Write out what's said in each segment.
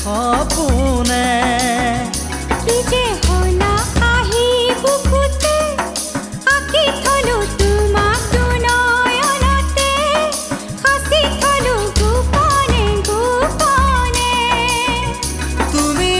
সপোনে কি যে হলা আহি বুকুতে আঁকি থলো তোমাক দুনয়নতে সাঁচি থলো গোপনে গোপনে তুমি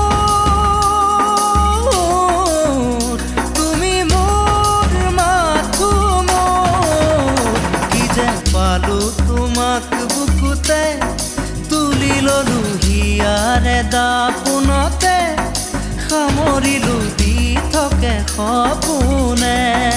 মোৰ মাথো মোৰ কি যে পালো তোমাক বুকুতে তুলি ললো হিয়াৰে দাপোনতে সামৰিলো দি থাকে সপোনে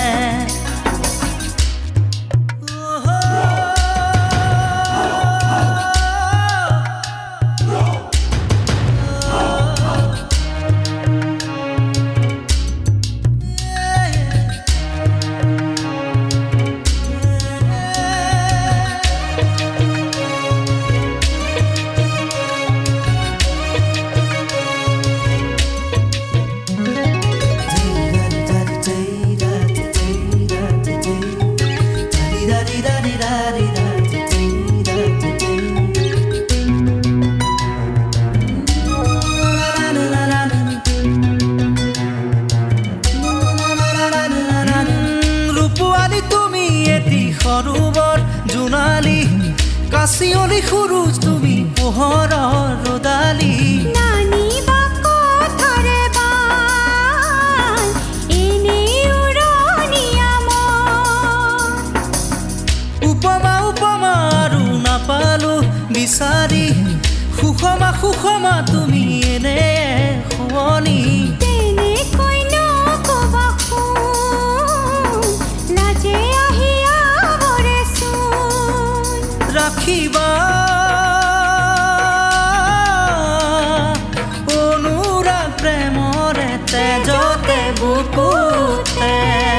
সৰুবৰ জোনালী কাচিয়লি সুৰুজ তুমি পোহৰৰ ৰদালি নানি বা কথাৰে বাল এনেই উৰণীয়া মন উপমা আৰু নাপালো বিচাৰি সুষমা তুমি এনে শুৱনি তেনেকৈ নকবা শুন লাজে ৰাখিবা অনুৰাগ প্ৰেমৰে তেজতে বুকুতে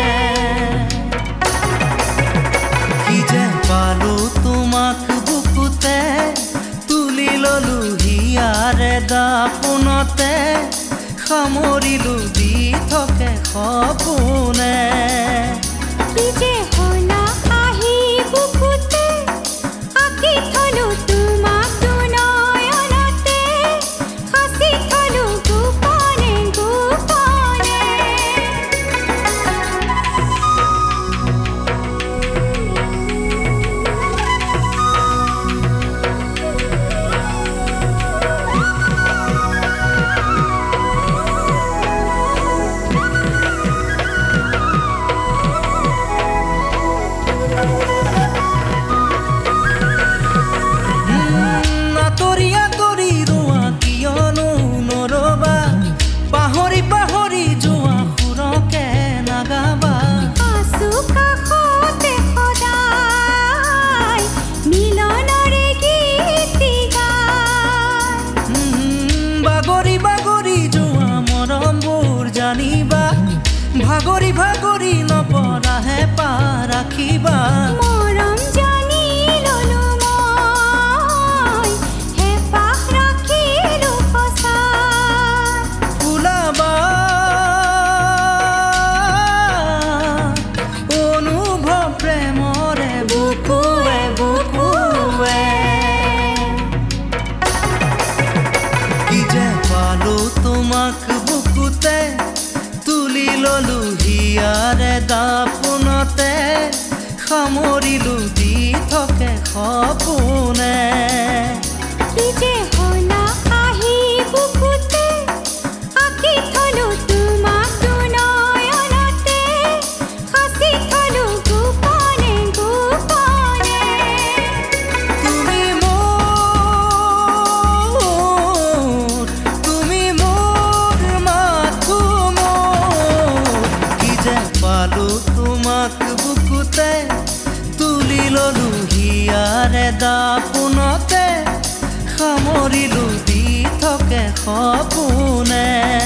কি যে পালো তোমাক বুকুতে তুলি ললো হিয়াৰে দাপোনতে সামৰিলো দি থাকে সপোনে কি যে হলা আহি বুকুতে আঁকি থলো তোমাক দুনয়নতে সাঁচি থলো গোপনে গোপনে পাহৰি যোৱা সুৰকে নাগাবা আছো কাষতে সদায় মিলনৰে গীত গায় বাগৰি যোৱা মৰমবোৰ জানিবা ভাগৰি নপৰাহে ৰাখিবা মৰম জানি ললো মই হেঁপাহ ৰাখিলো সঁচা ওলাবা অনুভৱ প্ৰেমৰে বুকুৱে বুকুৱে কি যে পালো তোমাক বুকুতে তুলি ললো হিয়াৰে দাপোনতে সামৰিলো দি থাকে সপোনে কি যে হলা আহি বুকুতে আঁকি থলো তোমাক দুনয়নতে সাঁচি থলো গোপনে গোপনে তুমি মোৰ মাথো মোৰ কি যে পালো তোমাক বুকুতে তুলি ললো হিয়াৰে দাপোনতে সামৰিলো দি থাকে সপোনে